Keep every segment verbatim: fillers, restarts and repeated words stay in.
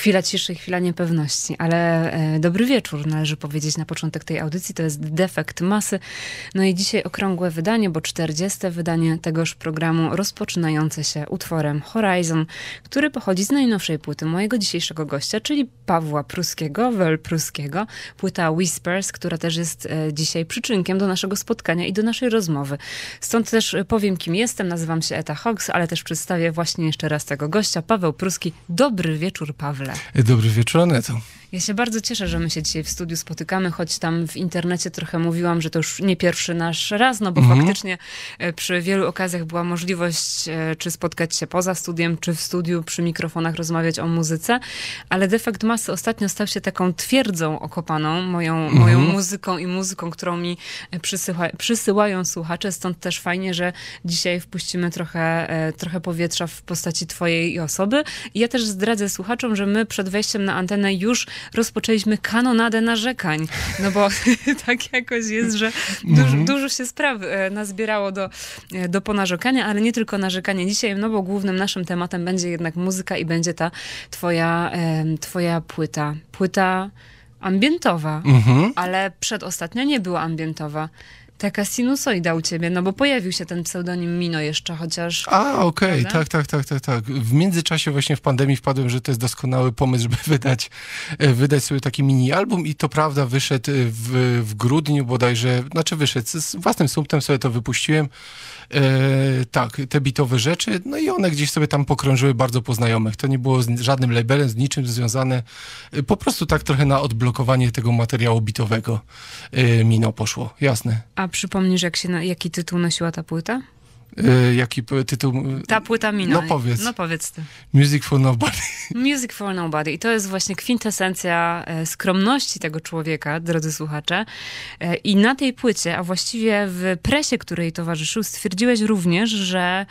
Chwila ciszy, chwila niepewności, ale e, dobry wieczór należy powiedzieć na początek tej audycji. To jest Defekt Masy. No i dzisiaj okrągłe wydanie, bo czterdzieste wydanie tegoż programu rozpoczynające się utworem Horizon, który pochodzi z najnowszej płyty mojego dzisiejszego gościa, czyli Pawła Pruskiego, Wel Pruskiego. Płyta Whispers, która też jest e, dzisiaj przyczynkiem do naszego spotkania i do naszej rozmowy. Stąd też powiem, kim jestem. Nazywam się Eta Hawks, ale też przedstawię właśnie jeszcze raz tego gościa, Paweł Pruski. Dobry wieczór, Pawle. Dobry wieczór, Aneto. Ja się bardzo cieszę, że my się dzisiaj w studiu spotykamy, choć tam w internecie trochę mówiłam, że to już nie pierwszy nasz raz, no bo mm-hmm. faktycznie przy wielu okazjach była możliwość, czy spotkać się poza studiem, czy w studiu, przy mikrofonach rozmawiać o muzyce, ale Defekt Masy ostatnio stał się taką twierdzą okopaną moją, mm-hmm. moją muzyką i muzyką, którą mi przysyła, przysyłają słuchacze, stąd też fajnie, że dzisiaj wpuścimy trochę, trochę powietrza w postaci twojej osoby. I ja też zdradzę słuchaczom, że my przed wejściem na antenę już rozpoczęliśmy kanonadę narzekań, no bo tak jakoś jest, że dużo, mm-hmm. dużo się spraw nazbierało do, do ponarzekania, ale nie tylko narzekanie dzisiaj, no bo głównym naszym tematem będzie jednak muzyka i będzie ta twoja, twoja płyta. Płyta ambientowa, mm-hmm. ale przedostatnia nie była ambientowa. Taka sinusoida u ciebie, no bo pojawił się ten pseudonim Mino jeszcze, chociaż... A, okej, okay. tak, tak, tak, tak, tak. W międzyczasie właśnie w pandemii wpadłem, że to jest doskonały pomysł, żeby wydać, wydać sobie taki mini-album i to prawda wyszedł w, w grudniu bodajże, znaczy wyszedł, z własnym sumptem sobie to wypuściłem. E, tak, te bitowe rzeczy, no i one gdzieś sobie tam pokrążyły bardzo po znajomych. To nie było z żadnym labelem, z niczym związane. Po prostu tak trochę na odblokowanie tego materiału bitowego e, Mino poszło, jasne. A przypomnisz, jak się, jaki tytuł nosiła ta płyta? E, jaki tytuł? Ta płyta Mino. No powiedz. No powiedz ty. Music for Nobody. Music for Nobody. I to jest właśnie kwintesencja e, skromności tego człowieka, drodzy słuchacze. E, I na tej płycie, a właściwie w presie, której towarzyszył, stwierdziłeś również, że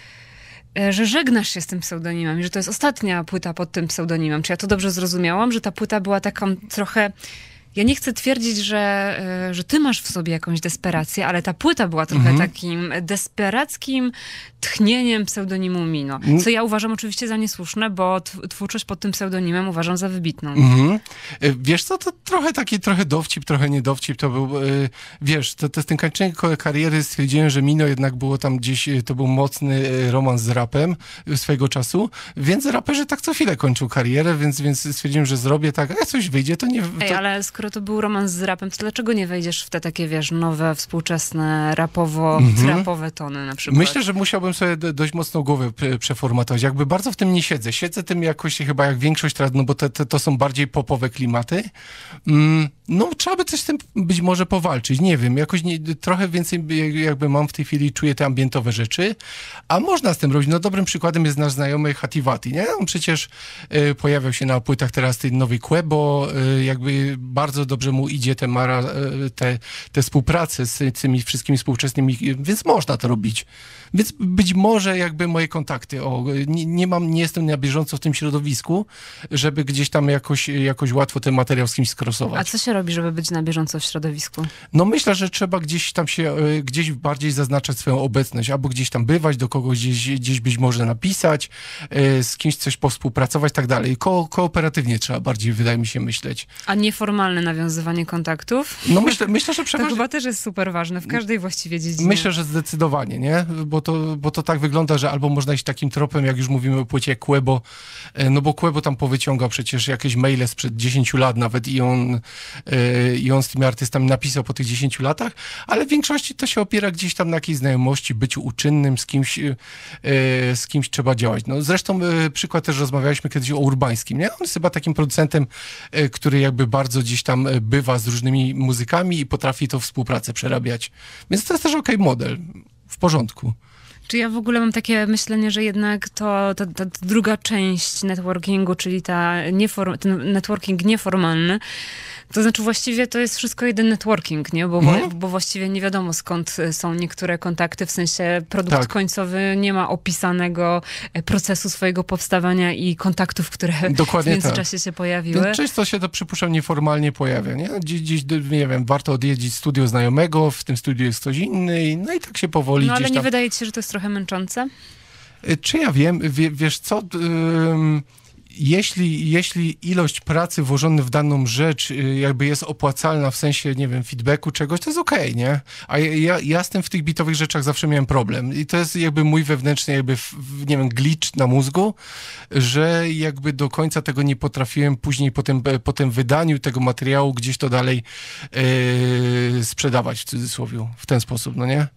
że żegnasz się z tym pseudonimem i że to jest ostatnia płyta pod tym pseudonimem. Czy ja to dobrze zrozumiałam? Że ta płyta była taką trochę... Ja nie chcę twierdzić, że, że ty masz w sobie jakąś desperację, ale ta płyta była trochę mhm. takim desperackim tchnieniem pseudonimu Mino. Co ja uważam oczywiście za niesłuszne, bo twórczość pod tym pseudonimem uważam za wybitną. Mhm. Wiesz co, to trochę taki trochę dowcip, trochę nie dowcip. To był, wiesz, to, to z tym kończeniem kariery stwierdziłem, że Mino jednak było tam gdzieś, to był mocny romans z rapem swojego czasu, więc raperzy tak co chwilę kończą karierę, więc, więc stwierdziłem, że zrobię tak, a jak coś wyjdzie, to nie... To... Ej, ale skoro to był romans z rapem, to dlaczego nie wejdziesz w te takie, wiesz, nowe, współczesne, rapowo-trapowe tony na przykład? Myślę, że musiałbym sobie dość mocno głowę przeformatować. Jakby bardzo w tym nie siedzę. Siedzę tym jakoś chyba jak większość teraz, no bo te, te, to są bardziej popowe klimaty. Mm, no trzeba by coś z tym być może powalczyć. Nie wiem, jakoś nie, trochę więcej jakby mam w tej chwili, czuję te ambientowe rzeczy, a można z tym robić. No dobrym przykładem jest nasz znajomy Hativati, nie? On przecież y, pojawiał się na płytach teraz tej nowej Quebo, y, jakby bardzo dobrze mu idzie te, mara, y, te, te współprace z tymi wszystkimi współczesnymi, więc można to robić. Więc być może jakby moje kontakty, o, nie, nie mam, nie jestem na bieżąco w tym środowisku, żeby gdzieś tam jakoś, jakoś łatwo ten materiał z kimś skrosować. A co się robi, żeby być na bieżąco w środowisku? No myślę, że trzeba gdzieś tam się, gdzieś bardziej zaznaczać swoją obecność, albo gdzieś tam bywać, do kogoś gdzieś, gdzieś być może napisać, z kimś coś powspółpracować, tak dalej. Ko- kooperatywnie trzeba bardziej, wydaje mi się, myśleć. A nieformalne nawiązywanie kontaktów? No myślę, myślę że przeważnie... To chyba też jest super ważne w każdej właściwie dziedzinie. Myślę, że zdecydowanie, nie? Bo to, bo to tak wygląda, że albo można iść takim tropem, jak już mówimy o płycie Quebo, no bo Quebo tam powyciągał przecież jakieś maile sprzed dziesięciu lat nawet i on, i on z tymi artystami napisał po tych dziesięciu latach, ale w większości to się opiera gdzieś tam na jakiejś znajomości, byciu uczynnym, z kimś, z kimś trzeba działać. No zresztą przykład też rozmawialiśmy kiedyś o Urbańskim, nie? On jest chyba takim producentem, który jakby bardzo gdzieś tam bywa z różnymi muzykami i potrafi to współpracę przerabiać. Więc to jest też okej model. W porządku. Czy ja w ogóle mam takie myślenie, że jednak to, ta, ta druga część networkingu, czyli ta nieform, ten networking nieformalny, to znaczy właściwie to jest wszystko jeden networking, nie? Bo, mm. bo właściwie nie wiadomo skąd są niektóre kontakty, w sensie produkt tak. końcowy nie ma opisanego procesu swojego powstawania i kontaktów, które Dokładnie w międzyczasie tak. się pojawiły. Więc często się to, przypuszczam, nieformalnie pojawia, nie? Dziś, dziś, nie wiem, warto odwiedzić studio znajomego, w tym studiu jest ktoś inny, no i tak się powoli No ale gdzieś nie tam... wydaje ci się, że to jest trochę męczące? Czy ja wiem, w, wiesz co... Ym... jeśli, jeśli ilość pracy włożona w daną rzecz y, jakby jest opłacalna w sensie, nie wiem, feedbacku czegoś, to jest okej, okay, nie? A ja, ja z tym w tych bitowych rzeczach zawsze miałem problem. I to jest jakby mój wewnętrzny jakby, w, nie wiem, glitch na mózgu, że jakby do końca tego nie potrafiłem później po tym, po tym wydaniu tego materiału gdzieś to dalej yy, sprzedawać w cudzysłowie w ten sposób, no nie?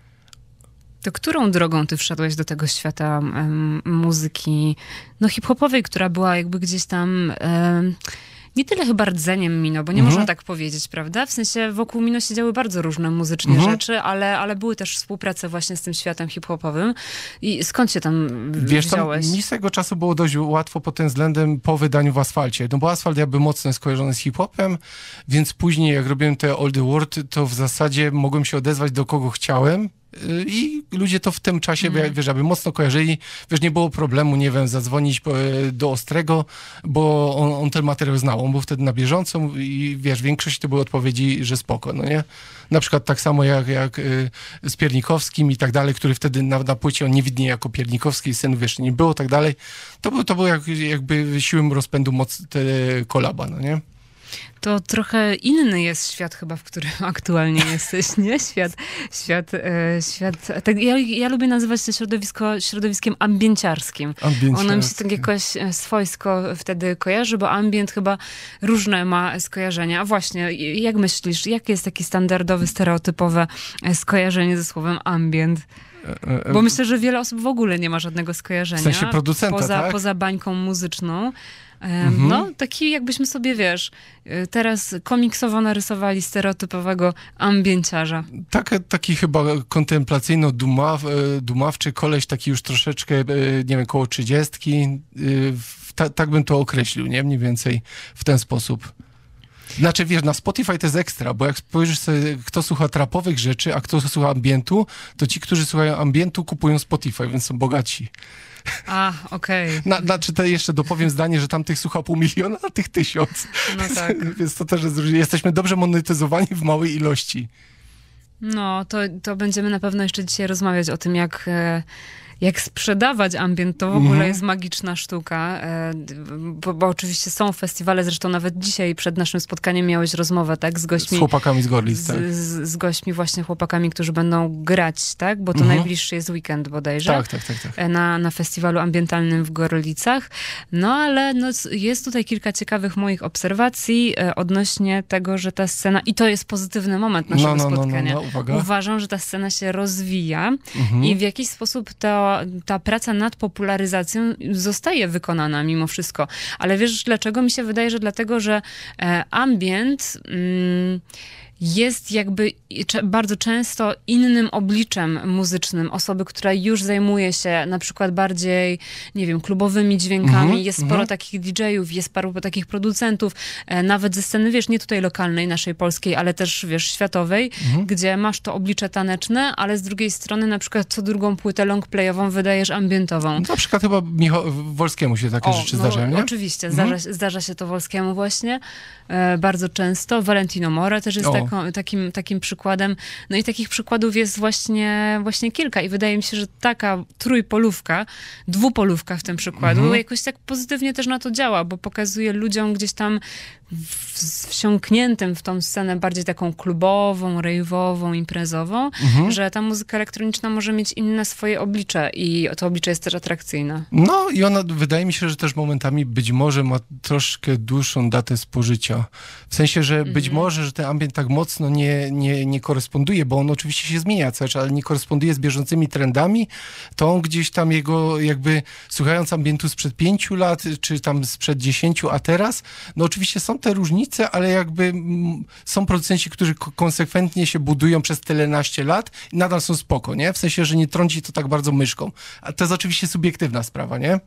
To którą drogą ty wszedłeś do tego świata um, muzyki, no hip-hopowej, która była jakby gdzieś tam um, nie tyle chyba rdzeniem Mino, bo nie mhm. można tak powiedzieć, prawda? W sensie wokół Mino się działy bardzo różne muzycznie mhm. rzeczy, ale, ale były też współprace właśnie z tym światem hip-hopowym. I skąd się tam Wiesz, wziąłeś? Mi z tego czasu było dość łatwo pod tym względem po wydaniu w Asfalcie. No bo Asfalt jakby mocno jest skojarzony z hip-hopem, więc później jak robiłem te All the World, to w zasadzie mogłem się odezwać do kogo chciałem. I ludzie to w tym czasie, mm. wiesz, aby mocno kojarzyli, wiesz, nie było problemu, nie wiem, zadzwonić do Ostrego, bo on, on ten materiał znał, on był wtedy na bieżąco i wiesz, większość to były odpowiedzi, że spoko, no nie? Na przykład tak samo jak, jak y, z Piernikowskim i tak dalej, który wtedy na, na płycie on nie widnieje jako Piernikowski, syn, wiesz, nie było, tak dalej. To był, to był jak, jakby siłą rozpędu moc te kolaba, no nie? To trochę inny jest świat chyba, w którym aktualnie jesteś, nie? Świat, świat, e, świat... Tak, ja, ja lubię nazywać to środowisko środowiskiem ambienciarskim. Ono mi się tak jakoś swojsko wtedy kojarzy, bo ambient chyba różne ma skojarzenia. A właśnie, jak myślisz, jakie jest takie standardowe, stereotypowe skojarzenie ze słowem ambient? Bo myślę, że wiele osób w ogóle nie ma żadnego skojarzenia. W sensie producenta, poza, tak? Poza bańką muzyczną. Mhm. No, taki jakbyśmy sobie, wiesz, teraz komiksowo narysowali stereotypowego ambienciarza. Tak, taki chyba kontemplacyjno-dumawczy koleś, taki już troszeczkę, nie wiem, koło trzydziestki. Ta, tak bym to określił, nie? Mniej więcej w ten sposób. Znaczy, wiesz, na Spotify to jest ekstra, bo jak spojrzysz sobie, kto słucha trapowych rzeczy, a kto słucha ambientu, to ci, którzy słuchają ambientu, kupują Spotify, więc są bogaci. A, okej. Okay. Znaczy, to jeszcze dopowiem zdanie, że tam tych słucha pół miliona, a tych tysiąc. No tak. Więc to też jest, jesteśmy dobrze monetyzowani w małej ilości. No, to, to będziemy na pewno jeszcze dzisiaj rozmawiać o tym, jak... jak sprzedawać ambient, to w ogóle mm-hmm. jest magiczna sztuka, bo, bo oczywiście są festiwale, zresztą nawet dzisiaj przed naszym spotkaniem miałeś rozmowę, tak, z gośćmi. Z chłopakami z Gorlic, tak. Z, z, z gośćmi właśnie chłopakami, którzy będą grać, tak, bo to mm-hmm. najbliższy jest weekend bodajże. Tak, tak, tak. tak. Na, na festiwalu ambientalnym w Gorlicach. No, ale no, jest tutaj kilka ciekawych moich obserwacji odnośnie tego, że ta scena, i to jest pozytywny moment naszego no, no, spotkania. No, no, no, uwaga. Uważam, że ta scena się rozwija mm-hmm. i w jakiś sposób to ta praca nad popularyzacją zostaje wykonana mimo wszystko. Ale wiesz dlaczego? Mi się wydaje, że dlatego, że e, ambient mm, jest jakby bardzo często innym obliczem muzycznym osoby, która już zajmuje się na przykład bardziej, nie wiem, klubowymi dźwiękami. Mm-hmm, jest sporo mm-hmm. takich didżejów, jest paru takich producentów, e, nawet ze sceny, wiesz, nie tutaj lokalnej, naszej polskiej, ale też, wiesz, światowej, mm-hmm. gdzie masz to oblicze taneczne, ale z drugiej strony na przykład co drugą płynę longplayową wydajesz ambientową. Na przykład chyba Michał, Wolskiemu się takie o, rzeczy no, zdarzają, nie? Oczywiście, mm-hmm. zdarza, zdarza się to Wolskiemu właśnie e, bardzo często. Valentino Mora też jest tak Takim, takim przykładem. No i takich przykładów jest właśnie, właśnie kilka i wydaje mi się, że taka trójpolówka, dwupolówka w tym przykładu mhm. jakoś tak pozytywnie też na to działa, bo pokazuje ludziom gdzieś tam w, wsiąkniętym w tą scenę bardziej taką klubową, rejwową, imprezową, mhm. że ta muzyka elektroniczna może mieć inne swoje oblicze i to oblicze jest też atrakcyjne. No i ona, wydaje mi się, że też momentami być może ma troszkę dłuższą datę spożycia. W sensie, że mhm. być może, że ten ambient tak mocno nie, nie, nie koresponduje, bo on oczywiście się zmienia cały czas, ale nie koresponduje z bieżącymi trendami, to on gdzieś tam jego jakby, słuchając ambientu sprzed pięciu lat, czy tam sprzed dziesięciu, a teraz, no oczywiście są te różnice, ale jakby m, są producenci, którzy k- konsekwentnie się budują przez tylenaście lat i nadal są spoko, nie? W sensie, że nie trąci to tak bardzo myszką. A to jest oczywiście subiektywna sprawa, nie?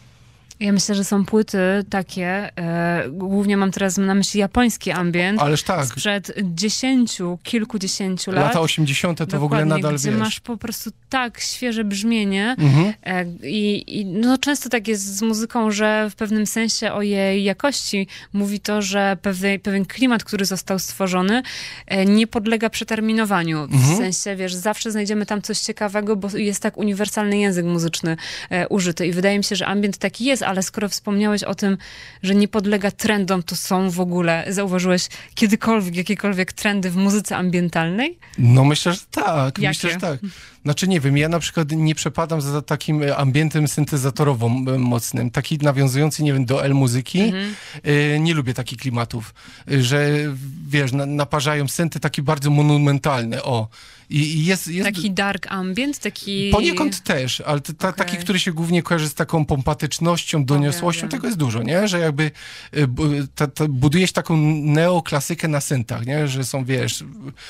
Ja myślę, że są płyty takie, e, głównie mam teraz na myśli japoński ambient. Ależ tak. Sprzed dziesięciu, kilkudziesięciu lat. Lata osiemdziesiąte to w ogóle nadal, gdzie wiesz. masz po prostu tak świeże brzmienie mhm. e, i, i no, często tak jest z muzyką, że w pewnym sensie o jej jakości mówi to, że pewien, pewien klimat, który został stworzony, e, nie podlega przeterminowaniu. W mhm. sensie, wiesz, zawsze znajdziemy tam coś ciekawego, bo jest tak uniwersalny język muzyczny e, użyty i wydaje mi się, że ambient taki jest, ale skoro wspomniałeś o tym, że nie podlega trendom, to są w ogóle, zauważyłeś kiedykolwiek jakiekolwiek trendy w muzyce ambientalnej? No myślę, że tak. Jakie? Myślę, że tak. Znaczy nie wiem, ja na przykład nie przepadam za takim ambientem syntezatorowym mocnym, taki nawiązujący, nie wiem, do L-muzyki. Mhm. Y, nie lubię takich klimatów, y, że wiesz, na, naparzają synty takie bardzo monumentalne, o. I, i jest, jest... Taki dark ambient, taki... Poniekąd też, ale ta, ta, okay. taki, który się głównie kojarzy z taką pompatycznością, doniosłością, okay, tego jest dużo, nie? Że jakby ta, ta, budujesz taką neoklasykę na syntach, nie? Że są, wiesz,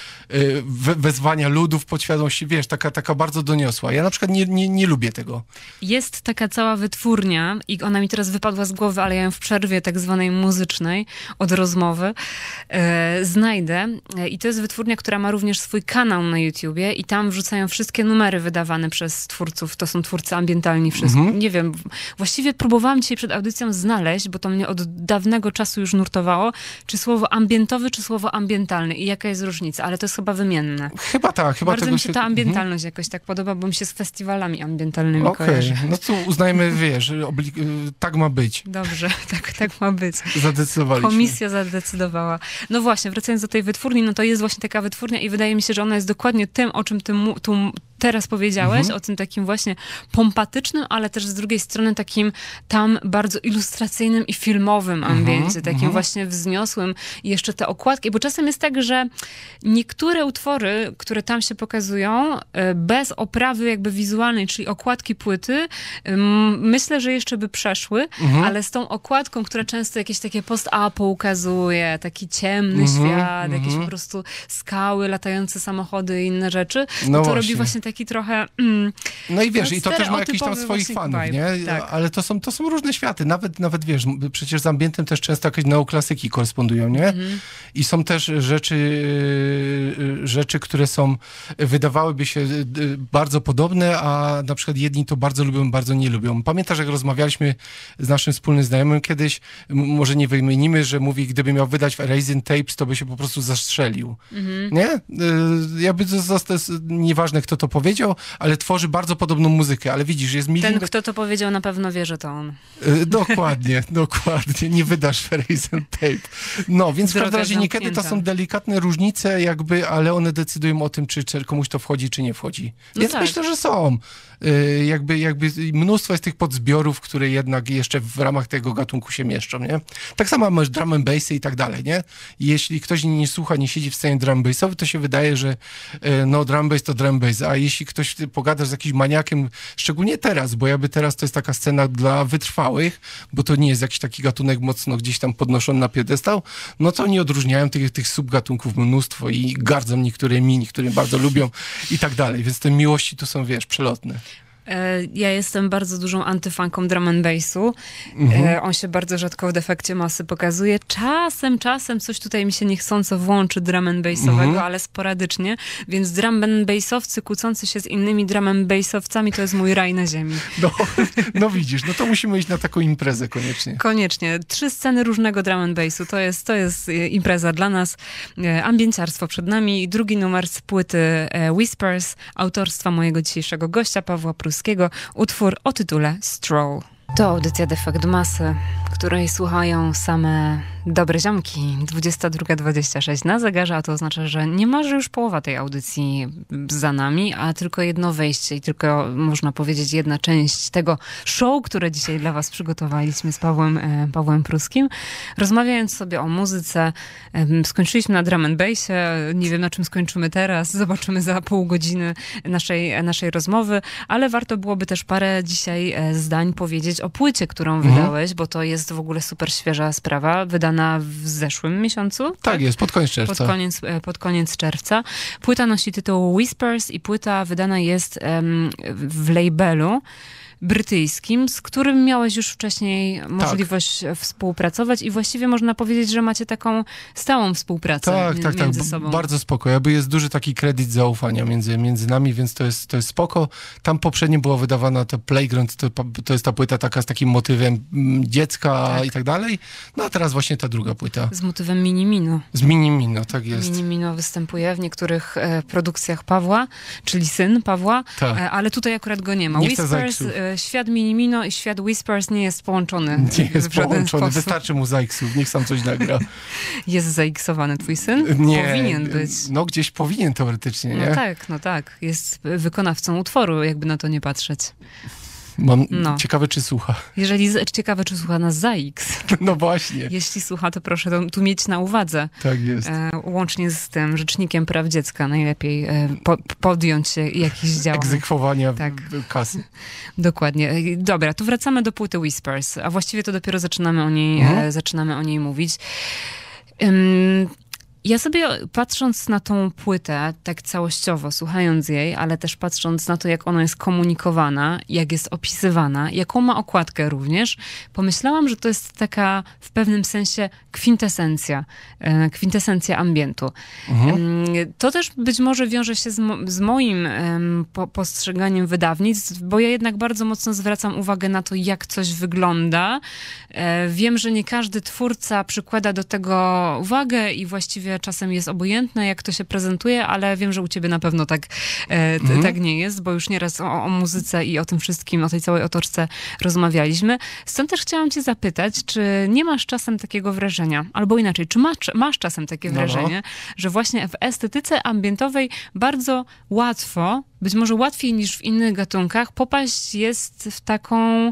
we, wezwania ludów podświadomości, wiesz, taka, taka bardzo doniosła. Ja na przykład nie, nie, nie lubię tego. Jest taka cała wytwórnia i ona mi teraz wypadła z głowy, ale ja ją w przerwie tak zwanej muzycznej od rozmowy e, znajdę. I to jest wytwórnia, która ma również swój kanał na YouTubie i tam wrzucają wszystkie numery wydawane przez twórców. To są twórcy ambientalni wszystko. Mm-hmm. Nie wiem, właściwie próbowałam dzisiaj przed audycją znaleźć, bo to mnie od dawnego czasu już nurtowało, czy słowo ambientowy, czy słowo ambientalny i jaka jest różnica, ale to jest chyba wymienne. Chyba tak. Chyba Bardzo tego mi się ta ambientalność mm-hmm. jakoś tak podoba, bo mi się z festiwalami ambientalnymi okay. kojarzy. No to uznajmy, wiesz, obli- tak ma być. Dobrze, tak, tak ma być. Zadecydowaliśmy. Komisja zadecydowała. No właśnie, wracając do tej wytwórni, no to jest właśnie taka wytwórnia i wydaje mi się, że ona jest dokładnie tym, o czym ty mu, tu teraz powiedziałeś, mhm. o tym takim właśnie pompatycznym, ale też z drugiej strony takim tam bardzo ilustracyjnym i filmowym ambiencie, mhm. takim mhm. właśnie wzniosłym. I jeszcze te okładki, bo czasem jest tak, że niektóre utwory, które tam się pokazują, bez oprawy jakby wizualnej, czyli okładki płyty, myślę, że jeszcze by przeszły, mhm. ale z tą okładką, która często jakieś takie post-apo ukazuje, taki ciemny mhm. świat, mhm. jakieś po prostu skały, latające samochody i inne rzeczy, no, no to robi właśnie taki trochę... Mm, no i wiesz, i to też ma jakiś tam swoich fanów, vibe. Nie? Tak. Ale to są, to są różne światy. Nawet, nawet wiesz, przecież z ambientem też często jakieś neoklasyki korespondują, nie? Mm-hmm. I są też rzeczy, rzeczy, które są, wydawałyby się bardzo podobne, a na przykład jedni to bardzo lubią, bardzo nie lubią. Pamiętasz, jak rozmawialiśmy z naszym wspólnym znajomym kiedyś, może nie wymienimy, że mówi, gdyby miał wydać w Erasing Tapes, to by się po prostu zastrzelił. Mm-hmm. Nie? Jakby to, to jest nieważne, kto to powiedział, ale tworzy bardzo podobną muzykę, ale widzisz, jest milion... Ten, kto to powiedział, na pewno wie, że to on. Dokładnie, dokładnie. Nie wydasz w Erasing Tape. No, więc Droga w każdym razie zamknięta. niekiedy to są delikatne różnice jakby, ale one decydują o tym, czy, czy komuś to wchodzi, czy nie wchodzi. No więc tak. myślę, że są. Jakby, jakby mnóstwo jest tych podzbiorów, które jednak jeszcze w ramach tego gatunku się mieszczą, nie? Tak samo masz drum and bassy i tak dalej, nie? I jeśli ktoś nie słucha, nie siedzi w scenie drum bassowy, to się wydaje, że no drum bass to drum bass, a jeśli ktoś pogada z jakimś maniakiem, szczególnie teraz, bo jakby teraz to jest taka scena dla wytrwałych, bo to nie jest jakiś taki gatunek mocno gdzieś tam podnoszony na piedestał, no to oni odróżniają tych, tych subgatunków mnóstwo i gardzą niektórymi, niektórymi bardzo lubią i tak dalej, więc te miłości tu są, wiesz, przelotne. Ja jestem bardzo dużą antyfanką drum and bassu. Mhm. On się bardzo rzadko w Defekcie Masy pokazuje. Czasem, czasem coś tutaj mi się niechcąco włączy drum and bassowego, mhm. ale sporadycznie. Więc drum and bassowcy kłócący się z innymi drum and bassowcami to jest mój raj na ziemi. No, no widzisz, no to musimy iść na taką imprezę koniecznie. Koniecznie. Trzy sceny różnego drum and bassu. To jest, to jest impreza dla nas. Ambienciarstwo przed nami. Drugi numer z płyty Whispers, autorstwa mojego dzisiejszego gościa, Pawła Pruskiego. Utwór o tytule Stroll. To audycja Defekt Masy, której słuchają same dobre ziomki. dwudziesta druga dwadzieścia sześć na zegarze, a to oznacza, że niemalże już połowa tej audycji za nami, a tylko jedno wejście i tylko, można powiedzieć, jedna część tego show, które dzisiaj dla was przygotowaliśmy z Pawłem, e, Pawłem Pruskim. Rozmawiając sobie o muzyce, e, skończyliśmy na drum and bassie, nie wiem na czym skończymy teraz, zobaczymy za pół godziny naszej, naszej rozmowy, ale warto byłoby też parę dzisiaj e, zdań powiedzieć o płycie, którą mhm. wydałeś, bo to jest w ogóle super świeża sprawa, wydana w zeszłym miesiącu. Tak, tak jest, pod koniec czerwca. Pod koniec, pod koniec czerwca. Płyta nosi tytuł Whispers i płyta wydana jest um, w labelu brytyjskim, z którym miałeś już wcześniej możliwość tak. współpracować i właściwie można powiedzieć, że macie taką stałą współpracę tak, między tak, tak. sobą. Bardzo spoko. Jakby jest duży taki kredyt zaufania między, między nami, więc to jest, to jest spoko. Tam poprzednio była wydawana to Playground, to, to jest ta płyta taka z takim motywem dziecka tak. i tak dalej. No a teraz właśnie ta druga płyta. Z motywem Minimino. Z Minimino, tak jest. Minimino występuje w niektórych e, produkcjach Pawła, czyli syn Pawła, tak. e, ale tutaj akurat go nie ma. Nie Whispers e, świat Minimino i świat Whispers nie jest połączony. Nie jest w żaden połączony, sposób. wystarczy mu zaiksów, niech sam coś nagra. Jest zaiksowany twój syn? Nie, Powinien być. No gdzieś powinien teoretycznie, nie? No tak, no tak. Jest wykonawcą utworu, jakby na to nie patrzeć. Mam No. ciekawe, czy słucha. Jeżeli z- ciekawe, czy słucha nas Zaiks. No właśnie. Jeśli słucha, to proszę to, tu mieć na uwadze. Tak jest. E, łącznie z tym Rzecznikiem Praw Dziecka najlepiej e, po, podjąć się jakichś działań. Egzekwowania Tak. kasy. Dokładnie. E, Dobra, to wracamy do płyty Whispers, a właściwie to dopiero zaczynamy o niej, Mhm. e, zaczynamy o niej mówić. Ym, Ja sobie patrząc na tą płytę, tak całościowo, słuchając jej, ale też patrząc na to, jak ona jest komunikowana, jak jest opisywana, jaką ma okładkę również, pomyślałam, że to jest taka w pewnym sensie kwintesencja, e, kwintesencja ambientu. Mhm. Ym, To też być może wiąże się z, mo- z moim em, po, postrzeganiem wydawnictw, bo ja jednak bardzo mocno zwracam uwagę na to, jak coś wygląda. E, Wiem, że nie każdy twórca przykłada do tego uwagę i właściwie czasem jest obojętne, jak to się prezentuje, ale wiem, że u ciebie na pewno tak, e, t- Mhm. tak nie jest, bo już nieraz o, o muzyce i o tym wszystkim, o tej całej otoczce rozmawialiśmy. Stąd też chciałam cię zapytać, czy nie masz czasem takiego wrażenia, albo inaczej, czy masz, masz czasem takie No. wrażenie, że właśnie w estetyce ambientowej bardzo łatwo, być może łatwiej niż w innych gatunkach, popaść jest w taką...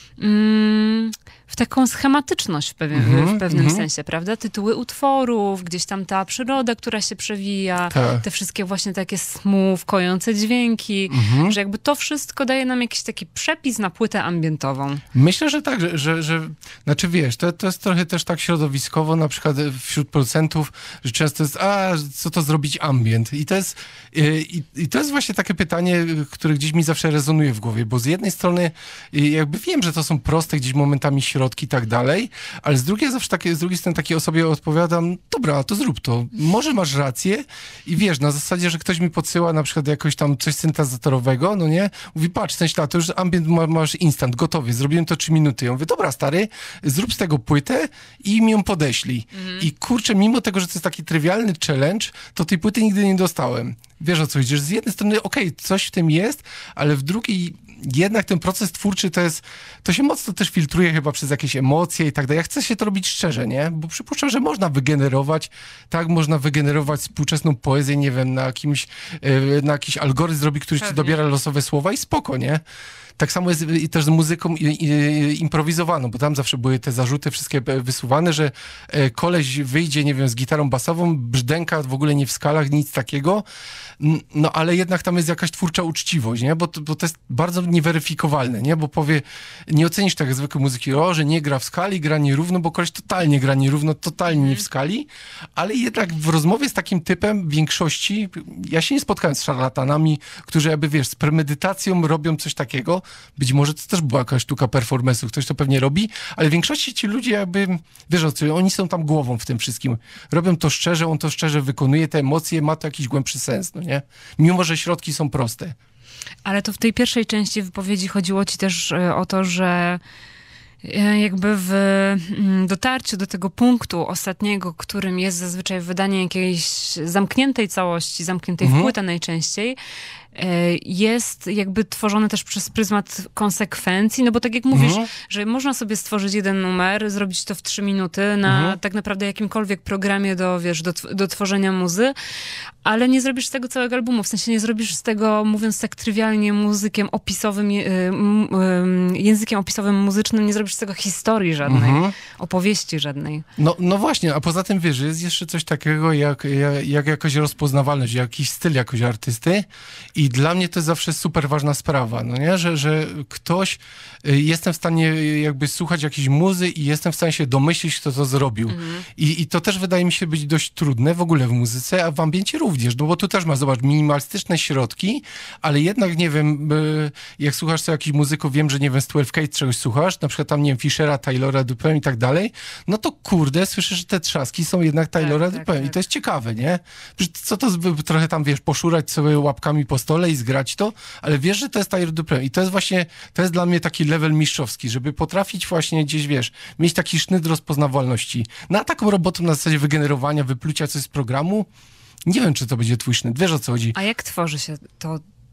Mm, w taką schematyczność w pewien, Mhm, w pewnym mhm. sensie, prawda? Tytuły utworów, gdzieś tam ta przyroda, która się przewija, Tak. te wszystkie właśnie takie smooth, kojące dźwięki, Mhm. że jakby to wszystko daje nam jakiś taki przepis na płytę ambientową. Myślę, że tak, że, że, że znaczy wiesz, to, to jest trochę też tak środowiskowo, na przykład wśród producentów, że często jest, a co to zrobić ambient? I to jest, i, i to jest właśnie takie pytanie, które gdzieś mi zawsze rezonuje w głowie, bo z jednej strony jakby wiem, że to są proste gdzieś momentami środki i tak dalej, ale z drugiej zawsze takie, z drugiej strony takiej osobie odpowiadam, dobra, to zrób to. Może masz rację i wiesz, na zasadzie, że ktoś mi podsyła na przykład jakoś tam coś syntezatorowego, no nie? Mówi, patrz, ten ślad, to już ambient ma, masz instant, gotowy, zrobiłem to trzy minuty. Ja mówię, dobra, stary, zrób z tego płytę i mi ją podeślij. I kurczę, mimo tego, że to jest taki trywialny challenge, to tej płyty nigdy nie dostałem. Wiesz, o co chodzi, że z jednej strony, okej, okay, coś w tym jest, ale w drugiej jednak ten proces twórczy to jest, to się mocno też filtruje chyba przez jakieś emocje i tak dalej. Ja chcę się to robić szczerze, nie? Bo przypuszczam, że można wygenerować, tak, można wygenerować współczesną poezję, nie wiem, na jakimś, yy, na jakiś algorytm zrobi, który ci Pewnie. dobiera losowe słowa i spoko, nie? Tak samo jest i też z muzyką i, i, improwizowaną, bo tam zawsze były te zarzuty wszystkie wysuwane, że e, koleś wyjdzie, nie wiem, z gitarą basową, brzdęka w ogóle nie w skalach, nic takiego, N- no ale jednak tam jest jakaś twórcza uczciwość, nie? Bo, to- bo to jest bardzo nieweryfikowalne, nie? Bo powie, nie ocenisz tak jak zwykłej muzyki, o, że nie gra w skali, gra nierówno, bo koleś totalnie gra nierówno, totalnie nie w skali, ale jednak w rozmowie z takim typem w większości, ja się nie spotkałem z szarlatanami, którzy jakby, wiesz, z premedytacją robią coś takiego. Być może to też była jakaś sztuka performance'u, ktoś to pewnie robi, ale w większości ci ludzie jakby, wiesz o co, oni są tam głową w tym wszystkim. Robią to szczerze, on to szczerze wykonuje, te emocje, ma to jakiś głębszy sens, no nie? Mimo, że środki są proste. Ale to w tej pierwszej części wypowiedzi chodziło ci też e, o to, że e, jakby w mm, dotarciu do tego punktu ostatniego, którym jest zazwyczaj wydanie jakiejś zamkniętej całości, zamkniętej Mhm. w płytę najczęściej, e, jest jakby tworzone też przez pryzmat konsekwencji, no bo tak jak mówisz, Mhm. że można sobie stworzyć jeden numer, zrobić to w trzy minuty na Mhm. tak naprawdę jakimkolwiek programie do, wiesz, do, tw- do tworzenia muzy, ale nie zrobisz z tego całego albumu, w sensie nie zrobisz z tego, mówiąc tak trywialnie, muzykiem opisowym, je- y, m- y, językiem opisowym muzycznym, nie zrobisz z tego historii żadnej, Mhm. opowieści żadnej. No, no właśnie, a poza tym wiesz, jest jeszcze coś takiego jak, jak, jak jakaś rozpoznawalność, jakiś styl jakoś artysty i dla mnie to jest zawsze super ważna sprawa, no nie, że, że ktoś, y, jestem w stanie y, jakby słuchać jakiejś muzy i jestem w stanie się domyślić, kto to zrobił. I, I to też wydaje mi się być dość trudne w ogóle w muzyce, a w ambiencie również, no bo tu też ma, zobacz, minimalistyczne środki, ale jednak, nie wiem, y, jak słuchasz sobie jakichś muzyków, wiem, że nie wiem, z twelve K czegoś słuchasz, na przykład tam, nie wiem, Fishera, Taylora, Dupem i tak dalej, no to kurde, słyszysz, że te trzaski są jednak Taylora, tak, Dupem i tak. to jest ciekawe, nie? Przecież co to z- trochę tam, wiesz, poszurać sobie łapkami po stole i zgrać to, ale wiesz, że to jest Taylor Dupem i to jest właśnie, to jest dla mnie taki level mistrzowski, żeby potrafić właśnie gdzieś, wiesz, mieć taki sznyt rozpoznawalności. Na taką robotę na zasadzie wygenerowania, wyplucia coś z programu, nie wiem, czy to będzie twój sznyt, wiesz, o co chodzi. A jak tworzy się to,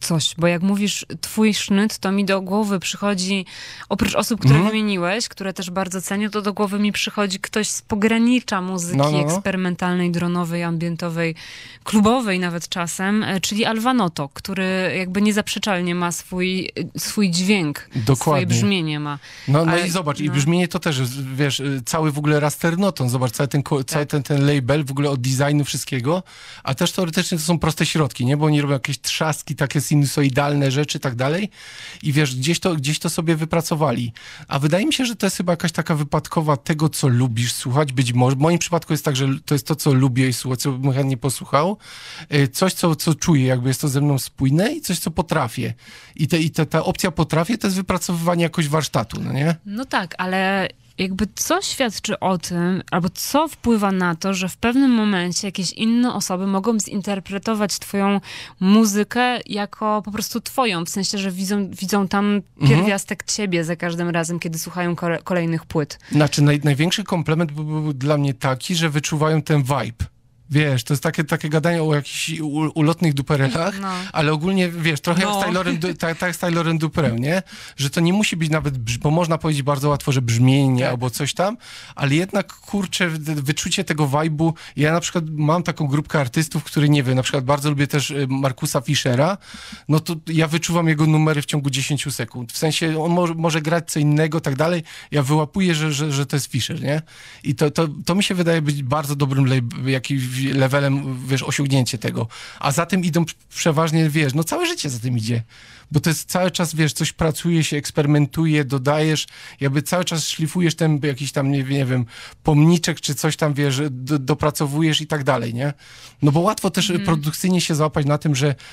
coś, bo jak mówisz twój sznyt, to mi do głowy przychodzi, oprócz osób, które mm. wymieniłeś, które też bardzo cenię, to do głowy mi przychodzi ktoś z pogranicza muzyki no, no, no. eksperymentalnej, dronowej, ambientowej, klubowej nawet czasem, czyli Alvanoto, który jakby niezaprzeczalnie ma swój, swój dźwięk, Dokładnie. swoje brzmienie ma. No, no Ale, i zobacz, no. i brzmienie to też, wiesz, cały w ogóle Rasternoton, zobacz, cały ten, tak. cały ten, ten label w ogóle od designu wszystkiego, a też teoretycznie to są proste środki, nie? Bo oni robią jakieś trzaski, takie sinusoidalne rzeczy i tak dalej i wiesz, gdzieś to, gdzieś to sobie wypracowali. A wydaje mi się, że to jest chyba jakaś taka wypadkowa tego, co lubisz słuchać, być może. W moim przypadku jest tak, że to jest to, co lubię i słuchać, co bym chętnie posłuchał. Coś, co, co czuję, jakby jest to ze mną spójne i coś, co potrafię. I, te, i te, ta opcja potrafię, to jest wypracowywanie jakoś warsztatu, no nie? No tak, ale jakby co świadczy o tym, albo co wpływa na to, że w pewnym momencie jakieś inne osoby mogą zinterpretować twoją muzykę jako po prostu twoją, w sensie, że widzą, widzą tam pierwiastek mhm. ciebie za każdym razem, kiedy słuchają kole- kolejnych płyt. Znaczy, naj, największy komplement był, był dla mnie taki, że wyczuwają ten vibe. Wiesz, to jest takie, takie gadanie o jakichś u, ulotnych duperelach, no. ale ogólnie, wiesz, trochę no. jak z Taylorem, tak, tak z Taylorem Duperem, nie? Że to nie musi być nawet, bo można powiedzieć bardzo łatwo, że brzmienie tak. albo coś tam, ale jednak, kurczę, wyczucie tego vibe'u. Ja na przykład mam taką grupkę artystów, który, nie wiem, na przykład bardzo lubię też Markusa Fischera, no to ja wyczuwam jego numery w ciągu dziesięć sekund. W sensie, on może, może grać co innego, tak dalej. Ja wyłapuję, że, że, że to jest Fischer, nie? I to, to, to mi się wydaje być bardzo dobrym lab- jakiś levelem, wiesz, osiągnięcie tego. A za tym idą przeważnie, wiesz, no całe życie za tym idzie. Bo to jest cały czas, wiesz, coś pracuje się, eksperymentuje, dodajesz, jakby cały czas szlifujesz ten jakiś tam, nie, nie wiem, pomniczek, czy coś tam, wiesz, do, dopracowujesz i tak dalej, nie? No bo łatwo też mm. produkcyjnie się załapać na tym, że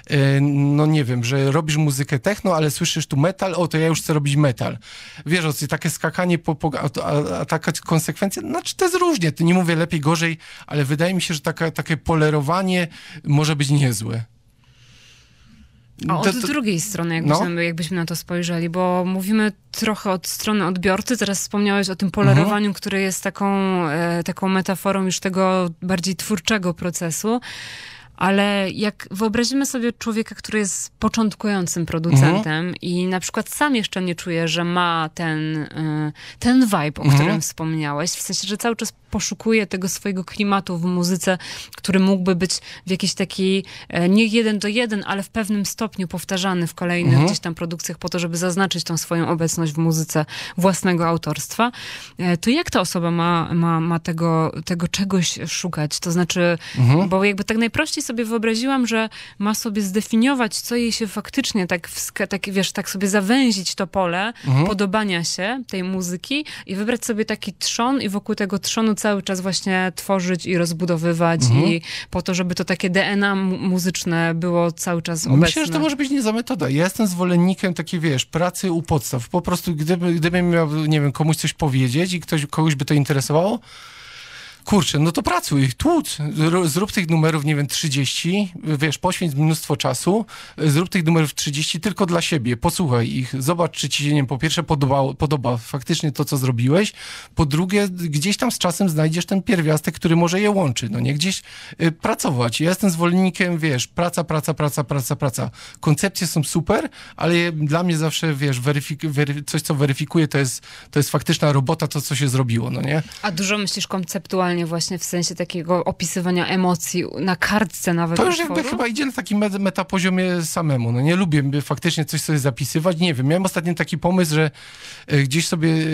no nie wiem, że robisz muzykę techno, ale słyszysz tu metal, o to ja już chcę robić metal. Wiesz, o co, takie skakanie, po, po, a, a, a taka konsekwencja, znaczy to jest różnie, to nie mówię lepiej, gorzej, ale wydaje mi się, że taka, takie polerowanie może być niezłe. A od to, to, drugiej strony, jakbyśmy, no? jakbyśmy na to spojrzeli, bo mówimy trochę od strony odbiorcy, teraz wspomniałeś o tym polerowaniu, mhm. które jest taką, e, taką metaforą już tego bardziej twórczego procesu. Ale jak wyobrazimy sobie człowieka, który jest początkującym producentem mhm. i na przykład sam jeszcze nie czuje, że ma ten, ten vibe, o mhm. którym wspomniałeś, w sensie, że cały czas poszukuje tego swojego klimatu w muzyce, który mógłby być w jakiś taki, nie jeden do jeden, ale w pewnym stopniu powtarzany w kolejnych mhm. gdzieś tam produkcjach po to, żeby zaznaczyć tą swoją obecność w muzyce własnego autorstwa, to jak ta osoba ma, ma, ma tego, tego czegoś szukać? To znaczy, mhm. bo jakby tak najprościej sobie wyobraziłam, że ma sobie zdefiniować, co jej się faktycznie tak, wska- tak wiesz, tak sobie zawęzić to pole mhm. podobania się tej muzyki i wybrać sobie taki trzon i wokół tego trzonu cały czas właśnie tworzyć i rozbudowywać mhm. i po to, żeby to takie D N A mu- muzyczne było cały czas obecne. Myślę, że to może być niezła metoda. Ja jestem zwolennikiem takiej, wiesz, pracy u podstaw. Po prostu gdyby, gdybym miał, nie wiem, komuś coś powiedzieć i ktoś, kogoś by to interesowało, kurczę, no to pracuj, tłuc, zrób tych numerów, nie wiem, trzydzieści, wiesz, poświęć mnóstwo czasu, zrób tych numerów trzydzieści tylko dla siebie, posłuchaj ich, zobacz, czy ci się, nie wiem, po pierwsze podobało, podoba faktycznie to, co zrobiłeś, po drugie, gdzieś tam z czasem znajdziesz ten pierwiastek, który może je łączy, no nie, gdzieś y, pracować. Ja jestem zwolennikiem, wiesz, praca, praca, praca, praca, praca. Koncepcje są super, ale dla mnie zawsze, wiesz, weryfik- wery- coś, co weryfikuje, to jest, to jest faktyczna robota, to, co się zrobiło, no nie? A dużo myślisz konceptualnie właśnie w sensie takiego opisywania emocji na kartce nawet. To już jakby chyba idzie na takim met- metapoziomie samemu. No nie lubię faktycznie coś sobie zapisywać. Nie wiem, miałem ostatnio taki pomysł, że e, gdzieś sobie e,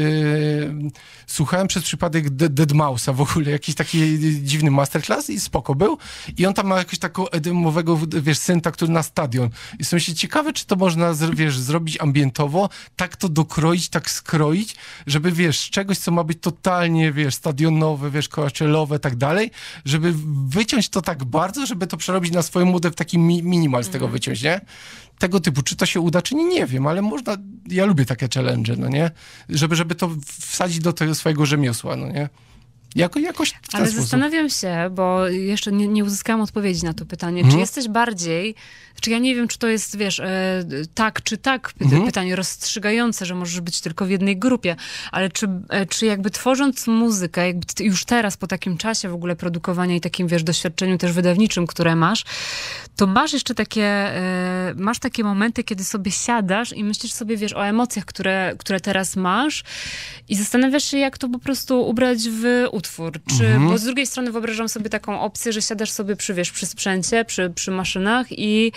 słuchałem przez przypadek de- deadmau five w ogóle, jakiś taki dziwny masterclass i spoko był. I on tam ma jakiegoś takiego edymowego, wiesz, synta, który na stadion. I są się ciekawe, czy to można, wiesz, zrobić ambientowo, tak to dokroić, tak skroić, żeby, wiesz, z czegoś, co ma być totalnie, wiesz, stadionowe, wiesz, kołaczelowe, tak dalej, żeby wyciąć to tak bardzo, żeby to przerobić na swoją modę w taki mi- minimal z tego mm. wyciąć, nie? Tego typu, czy to się uda, czy nie, nie wiem, ale można, ja lubię takie challenge, no nie? Żeby, żeby to wsadzić do tego swojego rzemiosła, no nie? Jako, jakoś w ten Ale sposób. Zastanawiam się, bo jeszcze nie, nie uzyskałam odpowiedzi na to pytanie. Mhm. Czy jesteś bardziej, czy ja nie wiem, czy to jest, wiesz, e, tak czy tak py- mhm. pytanie rozstrzygające, że możesz być tylko w jednej grupie, ale czy, e, czy jakby tworząc muzykę, jakby ty już teraz po takim czasie w ogóle produkowania i takim, wiesz, doświadczeniu też wydawniczym, które masz, to masz jeszcze takie, e, masz takie momenty, kiedy sobie siadasz i myślisz sobie, wiesz, o emocjach, które, które teraz masz i zastanawiasz się, jak to po prostu ubrać w utwór. Czy, Mhm. bo z drugiej strony wyobrażam sobie taką opcję, że siadasz sobie przy, wiesz, przy sprzęcie, przy, przy maszynach i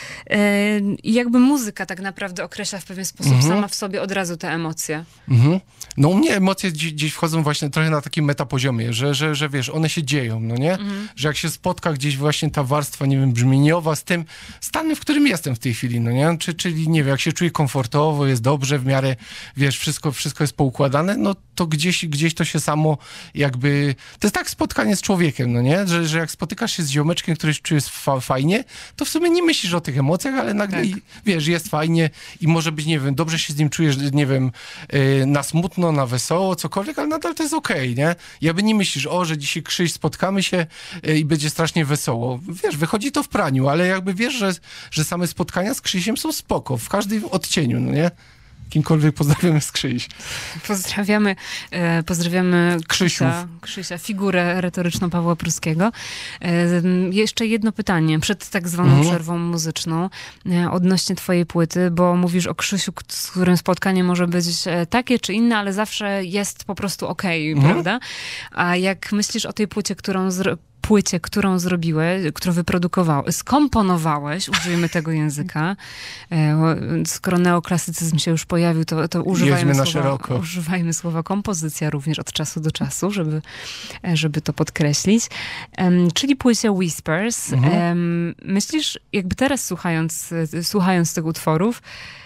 e, i jakby muzyka tak naprawdę określa w pewien sposób Mhm. sama w sobie od razu te emocje. Mhm. No u mnie emocje gdzieś, gdzieś wchodzą właśnie trochę na takim metapoziomie, że, że, że wiesz, one się dzieją, no nie? Mhm. Że jak się spotka gdzieś właśnie ta warstwa, nie wiem, brzmieniowa z tym stanem, w którym jestem w tej chwili, no nie? Czy, czyli, nie wiem, jak się czuję komfortowo, jest dobrze, w miarę, wiesz, wszystko, wszystko jest poukładane, no to gdzieś, gdzieś to się samo jakby... To jest tak spotkanie z człowiekiem, no nie? Że, że jak spotykasz się z ziomeczkiem, który się czuje fa- fajnie, to w sumie nie myślisz o tych emocjach, ale nagle, Tak. i, wiesz, jest fajnie i może być, nie wiem, dobrze się z nim czujesz, nie wiem, yy, na smutno, na wesoło, cokolwiek, ale nadal to jest okej, nie? Jakby nie myślisz, o, że dzisiaj Krzyś, spotkamy się yy, i będzie strasznie wesoło. Wiesz, wychodzi to w praniu, ale jakby wiesz, że, że same spotkania z Krzysiem są spoko, w każdym odcieniu, no nie? Kimkolwiek pozdrawiamy z Krzyś. Pozdrawiamy, e, pozdrawiamy Krzysia, Krzysiów. Krzysia, figurę retoryczną Pawła Pruskiego. E, m, jeszcze jedno pytanie przed tak zwaną Mhm. przerwą muzyczną e, odnośnie twojej płyty, bo mówisz o Krzysiu, k- z którym spotkanie może być e, takie czy inne, ale zawsze jest po prostu okej, Mhm. prawda? A jak myślisz o tej płycie, którą zro- płycie, którą zrobiłeś, którą wyprodukowałeś, skomponowałeś, użyjmy tego języka. E, Skoro neoklasycyzm się już pojawił, to, to używajmy, Jedźmy na słowa, szeroko. używajmy słowa kompozycja również od czasu do czasu, żeby, e, żeby to podkreślić. Em, czyli płycie Whispers. Mhm. Em, myślisz, jakby teraz słuchając, e, słuchając tych utworów,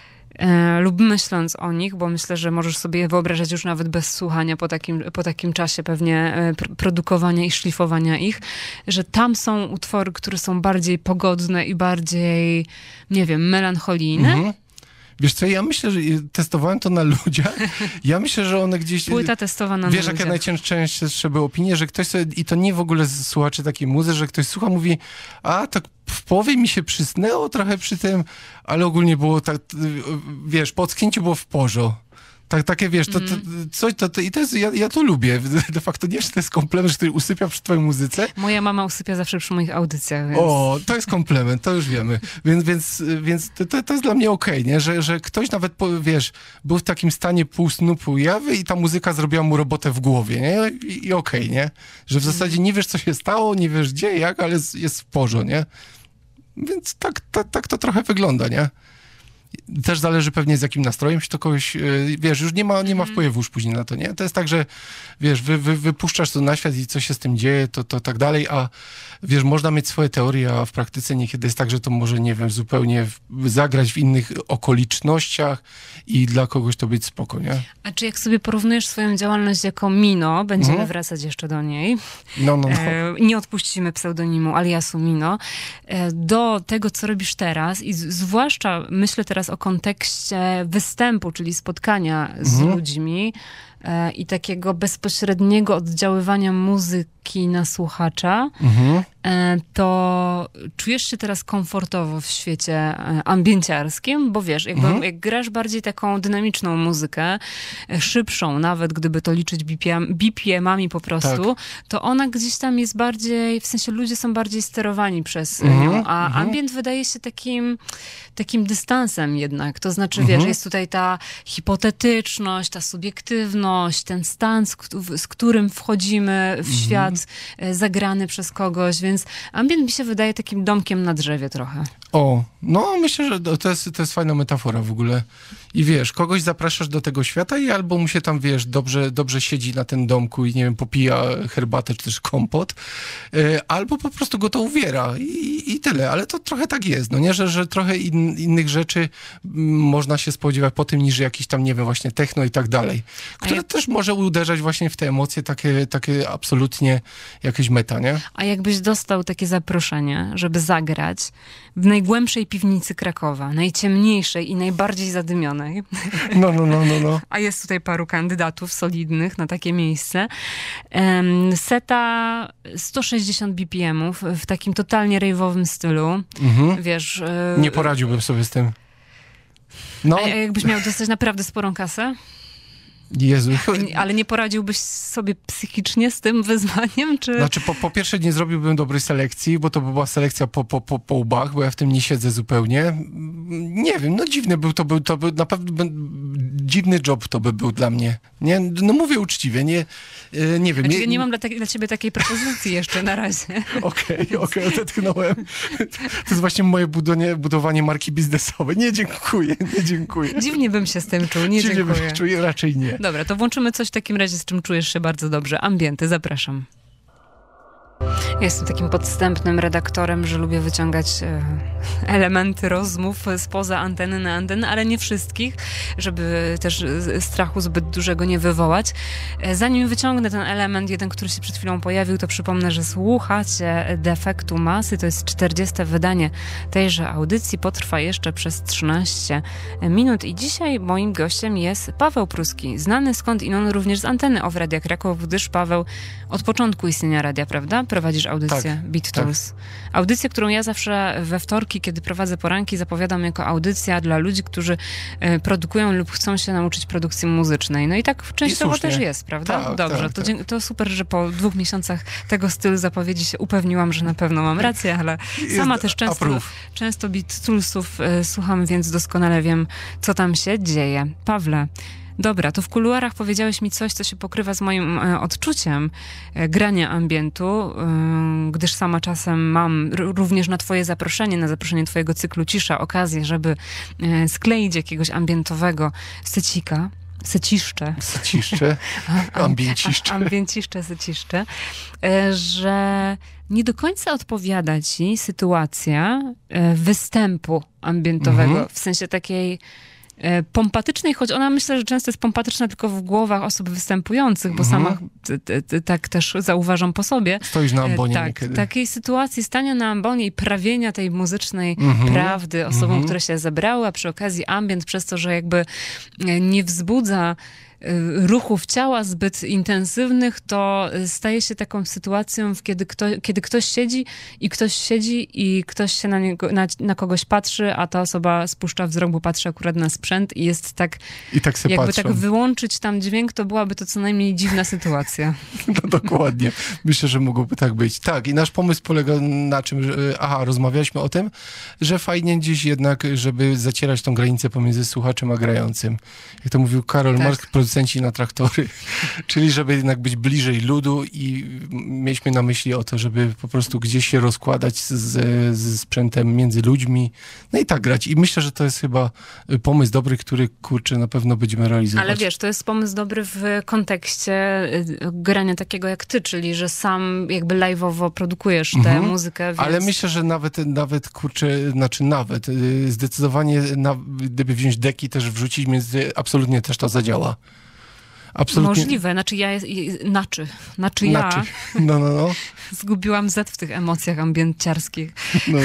E, lub myśląc o nich, bo myślę, że możesz sobie wyobrażać już nawet bez słuchania po takim, po takim czasie pewnie e, pr- produkowania i szlifowania ich, że tam są utwory, które są bardziej pogodne i bardziej, nie wiem, melancholijne. Mhm. Wiesz co, ja myślę, że testowałem to na ludziach. Ja myślę, że one gdzieś... Płyta testowana Wiesz, na jakie ludziach. najczęstsze były opinie, że ktoś sobie, i to nie w ogóle z słuchaczy takiej muzy, że ktoś słucha, mówi, a tak w połowie mi się przysnęło trochę przy tym, ale ogólnie było tak, wiesz, po ocknięciu było w porządku. Tak, takie, wiesz, to, to, coś, to, to, i to jest, ja, ja to lubię. De facto nie, że to jest komplement, który usypia przy twojej muzyce. Moja mama usypia zawsze przy moich audycjach, więc... O, to jest komplement, to już wiemy. Więc, więc, więc to, to, to jest dla mnie okej, nie? Że, że ktoś nawet, po, wiesz, był w takim stanie pół snu, pół jawy i ta muzyka zrobiła mu robotę w głowie, nie? I, i okej, nie? Że w zasadzie nie wiesz, co się stało, nie wiesz gdzie, jak, ale jest, jest w porządku, nie? Więc tak, tak, tak to trochę wygląda, nie? Też zależy pewnie z jakim nastrojem się to kogoś, yy, wiesz, już nie ma, nie ma wpływu już później na to, nie? To jest tak, że wiesz, wy, wy, wypuszczasz to na świat i co się z tym dzieje, to, to tak dalej, a wiesz, można mieć swoje teorie, a w praktyce niekiedy jest tak, że to może, nie wiem, zupełnie w, zagrać w innych okolicznościach i dla kogoś to być spoko, nie? A czy jak sobie porównujesz swoją działalność jako Mino, będziemy Mhm. wracać jeszcze do niej, No, no, no. E, nie odpuścimy pseudonimu aliasu Mino, e, do tego, co robisz teraz i z, zwłaszcza myślę teraz o kontekście występu, czyli spotkania z Mhm. ludźmi e, i takiego bezpośredniego oddziaływania muzyki na słuchacza, Mhm. e, to czujesz się teraz komfortowo w świecie e, ambienciarskim, bo wiesz, jakby, Mhm. jak grasz bardziej taką dynamiczną muzykę, e, szybszą, nawet gdyby to liczyć B P M, B P M-ami po prostu, to ona gdzieś tam jest bardziej, w sensie ludzie są bardziej sterowani przez Mhm, nią, a mhm. ambient wydaje się takim, takim dystansem jednak. To znaczy, Mhm. wiesz, jest tutaj ta hipotetyczność, ta subiektywność, ten stan, z, kt- z którym wchodzimy w świat e, zagrany przez kogoś, więc ambient mi się wydaje takim domkiem na drzewie trochę. O, no myślę, że to jest, to jest fajna metafora w ogóle. I wiesz, kogoś zapraszasz do tego świata i albo mu się tam, wiesz, dobrze, dobrze siedzi na tym domku i nie wiem, popija herbatę czy też kompot, yy, albo po prostu go to uwiera i, i tyle. Ale to trochę tak jest, no nie? Że, że trochę in, innych rzeczy mm, można się spodziewać po tym niż jakiś tam, nie wiem, właśnie techno i tak dalej. Które ja- też może uderzać właśnie w te emocje takie, takie absolutnie jakieś meta, nie? A jakbyś dostał takie zaproszenie, żeby zagrać w najgłębszej piwnicy Krakowa, najciemniejszej i najbardziej zadymionej, No, no, no, no, no. a jest tutaj paru kandydatów solidnych na takie miejsce, em, seta sto sześćdziesiąt B P M-ów w takim totalnie rejwowym stylu, Mhm. wiesz... e, Nie poradziłbym sobie z tym. No, A jakbyś miał dostać naprawdę sporą kasę? Jezu. Ale nie poradziłbyś sobie psychicznie z tym wyzwaniem, czy... Znaczy, po, po pierwsze nie zrobiłbym dobrej selekcji, bo to by była selekcja po, po, po, po łbach, bo ja w tym nie siedzę zupełnie. Nie wiem, no dziwny był, to był, to był na pewno dziwny job to by był dla mnie. Nie, no mówię uczciwie, nie, nie wiem. Znaczy, nie, ja nie mam dla, te, dla ciebie takiej propozycji jeszcze na razie. Okej, okej, okay, odetchnąłem. To jest właśnie moje budowanie, budowanie marki biznesowej. Nie, dziękuję, nie dziękuję. Dziwnie bym się z tym czuł, nie Dziwnie dziękuję. bym się czuł, raczej nie. Dobra, to włączymy coś w takim razie, z czym czujesz się bardzo dobrze. Ambienty, zapraszam. Ja jestem takim podstępnym redaktorem, że lubię wyciągać e, elementy rozmów spoza anteny na antenę, ale nie wszystkich, żeby też strachu zbyt dużego nie wywołać. E, zanim wyciągnę ten element, jeden, który się przed chwilą pojawił, to przypomnę, że słuchacie Defektu Masy. To jest czterdzieste wydanie tejże audycji. Potrwa jeszcze przez trzynaście minut i dzisiaj moim gościem jest Paweł Pruski, znany skądinąd również z anteny O W Radia Kraków, gdyż Paweł od początku istnienia radia, prawda? Prowadzisz audycję tak, Beat Tools. Tak. Audycję, którą ja zawsze we wtorki, kiedy prowadzę poranki, zapowiadam jako audycja dla ludzi, którzy e, produkują lub chcą się nauczyć produkcji muzycznej. No i tak częściowo też jest, prawda? Tak, Dobrze, tak, to, tak. to super, że po dwóch miesiącach tego stylu zapowiedzi się upewniłam, że na pewno mam rację, ale jest sama też często, często Beat Toolsów e, słucham, więc doskonale wiem, co tam się dzieje. Pawle, dobra, to w kuluarach powiedziałeś mi coś, co się pokrywa z moim e, odczuciem e, grania ambientu, e, gdyż sama czasem mam r- również na twoje zaproszenie, na zaproszenie twojego cyklu Cisza okazję, żeby e, skleić jakiegoś ambientowego secika. Seciszcze. Seciszcze, ambienciszcze. Ambienciszcze, seciszcze. E, że nie do końca odpowiada ci sytuacja e, występu ambientowego, mhm. w sensie takiej pompatycznej, choć ona myślę, że często jest pompatyczna tylko w głowach osób występujących, bo mhm. sama t, t, t, tak też zauważam po sobie. Stoisz na ambonie tak, niekiedy. Takiej sytuacji stania na ambonie i prawienia tej muzycznej mhm. prawdy osobom, mhm. które się zebrały, a przy okazji ambient przez to, że jakby nie wzbudza ruchów ciała zbyt intensywnych, to staje się taką sytuacją, kiedy, kto, kiedy ktoś siedzi i ktoś siedzi i ktoś się na, niego, na, na kogoś patrzy, a ta osoba spuszcza wzrok, bo patrzy akurat na sprzęt i jest tak, I tak se jakby patrzą. tak wyłączyć tam dźwięk, to byłaby to co najmniej dziwna sytuacja. No dokładnie. Myślę, że mogłoby tak być. Tak, i nasz pomysł polega na czym, że, aha, rozmawialiśmy o tym, że fajnie gdzieś jednak, żeby zacierać tą granicę pomiędzy słuchaczem a grającym. Jak to mówił Karol tak. Marx, producenci na traktory, czyli żeby jednak być bliżej ludu i mieliśmy na myśli o to, żeby po prostu gdzieś się rozkładać z, z sprzętem między ludźmi, no i tak grać. I myślę, że to jest chyba pomysł dobry, który, kurczę, na pewno będziemy realizować. Ale wiesz, to jest pomysł dobry w kontekście grania takiego jak ty, czyli że sam jakby live'owo produkujesz tę mhm. muzykę. Więc... Ale myślę, że nawet, nawet kurczę, znaczy nawet, zdecydowanie na, gdyby wziąć deki też wrzucić, między, absolutnie też to zadziała. Absolutnie. Możliwe, znaczy ja, znaczy, znaczy ja znaczy. No, no, no. zgubiłam zet w tych emocjach ambienciarskich. No.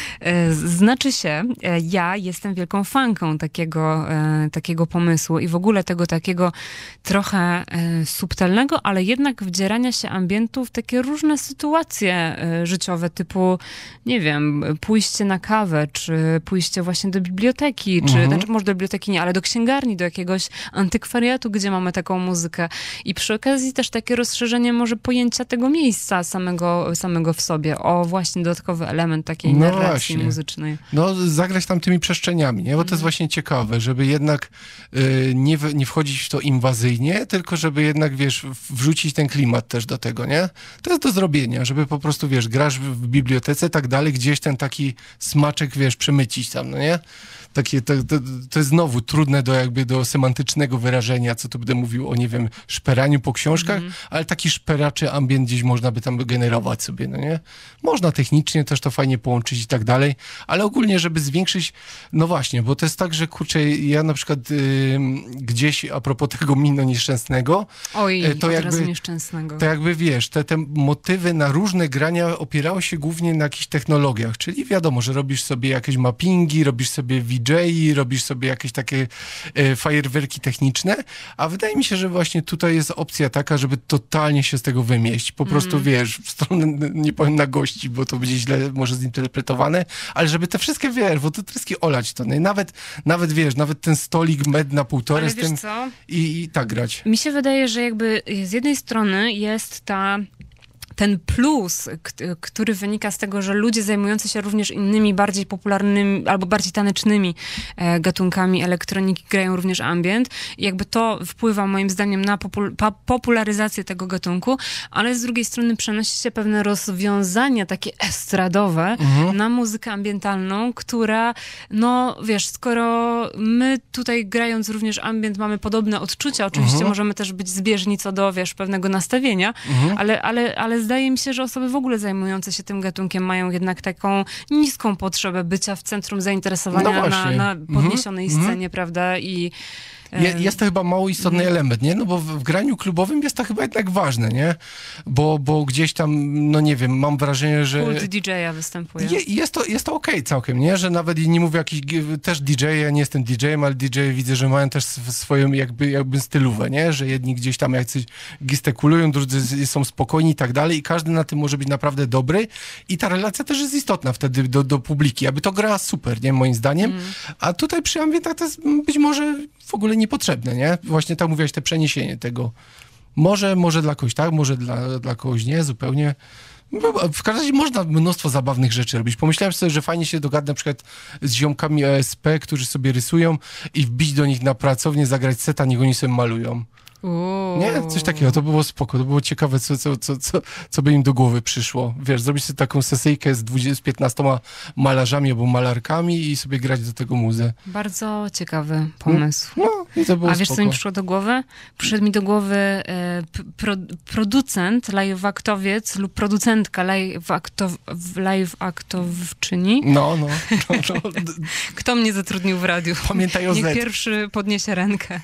Znaczy się, ja jestem wielką fanką takiego, takiego pomysłu i w ogóle tego takiego trochę subtelnego, ale jednak wdzierania się ambientu w takie różne sytuacje życiowe, typu, nie wiem, pójście na kawę, czy pójście właśnie do biblioteki, czy, mhm. znaczy może do biblioteki nie, ale do księgarni, do jakiegoś antykwariatu, gdzie mamy taką muzykę. I przy okazji też takie rozszerzenie może pojęcia tego miejsca samego, samego w sobie. O właśnie dodatkowy element takiej no narracji właśnie. muzycznej. No zagrać tam tymi przestrzeniami, nie? Bo to jest właśnie ciekawe, żeby jednak y, nie, w, nie wchodzić w to inwazyjnie, tylko żeby jednak, wiesz, wrzucić ten klimat też do tego, nie? To jest do zrobienia, żeby po prostu, wiesz, grasz w, w bibliotece, tak dalej, gdzieś ten taki smaczek, wiesz, przemycić tam, no nie? Takie, to, to, to jest znowu trudne do jakby do semantycznego wyrażenia, co tu będę mówił o, nie wiem, szperaniu po książkach, mm. ale taki szperaczy ambient gdzieś można by tam generować sobie, no nie? Można technicznie też to fajnie połączyć i tak dalej, ale ogólnie, żeby zwiększyć, no właśnie, bo to jest tak, że kurczę, ja na przykład y, gdzieś a propos tego Mino nieszczęsnego, Oj, to od jakby, razu nieszczęsnego. To jakby, wiesz, te, te motywy na różne grania opierały się głównie na jakichś technologiach, czyli wiadomo, że robisz sobie jakieś mappingi, robisz sobie V J, robisz sobie jakieś takie e, fajerwerki techniczne, a wydaje mi się, że właśnie tutaj jest opcja taka, żeby totalnie się z tego wymieść. Po prostu, mm. wiesz, w stronę, nie powiem na gości, bo to będzie źle może zinterpretowane, ale żeby te wszystkie, wiesz, bo to treski olać to. No i nawet, nawet, wiesz, nawet ten stolik med na półtorej ale z tym co? I, i tak grać. Mi się wydaje, że jakby z jednej strony jest ta ten plus, który wynika z tego, że ludzie zajmujący się również innymi, bardziej popularnymi albo bardziej tanecznymi gatunkami elektroniki grają również ambient. I jakby to wpływa moim zdaniem na popul- pa- popularyzację tego gatunku, ale z drugiej strony przenosi się pewne rozwiązania takie estradowe mhm. na muzykę ambientalną, która, no wiesz, skoro my tutaj grając również ambient mamy podobne odczucia, oczywiście mhm. możemy też być zbieżni co do, wiesz, pewnego nastawienia, mhm. ale, ale, ale zdaje mi się, że osoby w ogóle zajmujące się tym gatunkiem mają jednak taką niską potrzebę bycia w centrum zainteresowania no na, na podniesionej mm-hmm. scenie, prawda? I Je, jest to chyba mało istotny mm. element, nie? No bo w, w graniu klubowym jest to chyba jednak ważne, nie? Bo, bo gdzieś tam, no nie wiem, mam wrażenie, że... Kult D J-a występuje. Je, jest to, jest to okej okay całkiem, nie? Że nawet nie mówię jakiś, też D J, ja nie jestem D J-em, ale D J widzę, że mają też swoją jakby, jakby stylówę, nie? Że jedni gdzieś tam jacyś gestykulują, drudzy są spokojni i tak dalej i każdy na tym może być naprawdę dobry i ta relacja też jest istotna wtedy do, do publiki, aby to gra super, nie? Moim zdaniem. Mm. A tutaj przy ambientach to jest być może w ogóle niepotrzebne, nie? Właśnie tak mówiłaś, te przeniesienie tego. Może, może dla kogoś tak, może dla, dla kogoś nie, zupełnie. W każdym razie można mnóstwo zabawnych rzeczy robić. Pomyślałem sobie, że fajnie się dogadać na przykład z ziomkami O S P, którzy sobie rysują i wbić do nich na pracownię, zagrać seta, niech oni sobie malują. Uuu. Nie? Coś takiego, to było spoko, to było ciekawe, co, co, co, co, co by im do głowy przyszło. Wiesz, zrobić sobie taką sesyjkę z, dwudziestu, z piętnastoma malarzami albo malarkami i sobie grać do tego muzę. Bardzo ciekawy pomysł. No, i to było A wiesz, spoko. co mi przyszło do głowy? Przyszedł mi do głowy e, pro, producent, live-aktowiec lub producentka live-aktow, live-aktowczyni. No, no. no, no. Kto mnie zatrudnił w radiu? Pamiętaj o Z. Niech pierwszy podniesie rękę.